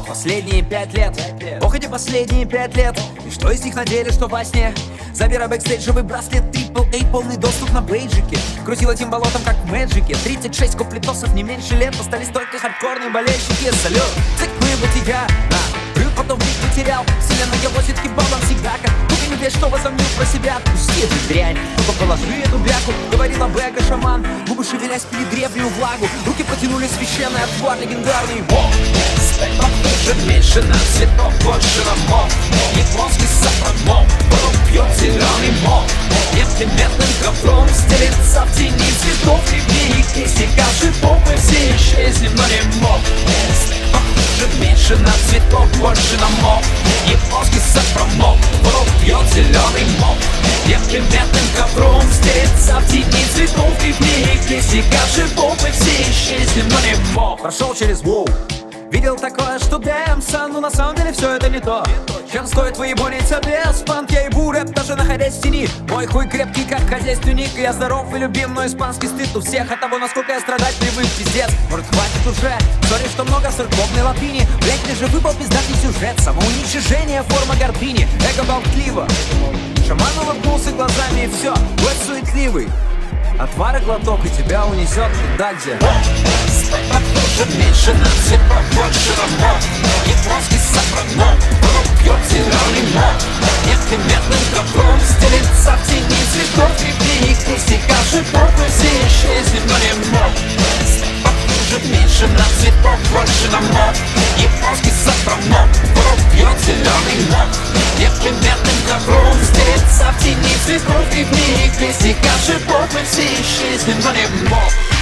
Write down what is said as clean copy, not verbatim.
Последние 5 лет, ох, эти последние 5 лет. И что из них на деле, что во сне? Забирай бэкстейджевый браслет AAA, полный доступ на бейджике. Крутил этим болотом, как в Мэджике. 36 куплетосов, не меньше лет. Остались только хардкорные болельщики. Салют, цикли бытия. Потом в них потерял. Вселенная возит кебабом сигака. Только не верь, что возомнил про себя. Пусти эту дрянь, только положи эту бяку. Говорила Бэга шаман. Губы шевелясь пили древнюю влагу. Руки протянули священный отвар легендарный. Уже меньше на цветов, больше на мов. Японский сапромом, порог пьет зеленый мох. Неприметным ковром стелится в тени цветов. Ливней и крестика шипов. Мы все исчезнем, но не мог. Уже меньше на цветов, больше на мох. Японский сапромом, порог пьет зеленый мох. Неприметным ковром стелится в тени цветов. Ливней и крестика шипов. Мы все исчезнем, но не мог. Прошел через воу. Видел такое, что дэмса, но на самом деле все это не то. Чем стоит выебониться без панк, я ебу рэп, даже находясь в тени. Мой хуй крепкий, как хозяйственник. Я здоров и любим, но испанский стыд у всех от того, насколько я страдать привык, пиздец. Может, хватит уже, сори, что много церковной латыни. Блять, ты же выпал пиздатый сюжет. Самоуничижение, форма гордыни, эго болтливо. Шаман улыбнулся глазами и все, Уэд суетливый. Отвара глоток и тебя унесет туда, где уже меньше на цветов, больше на мох. Японский сапромом, порог пьет зеленый мох. Неприметным ковром стелится в тени цветов. Ливней и крестика шипов. Мы все исчезнем, но не мог. Уже меньше на цветов, больше на мох. Японский сапромом, порог пьет зеленый мох. Неприметным ковром стелится в тени цветов. Ливней и крестика шипов. Мы все исчезнем, но не мог.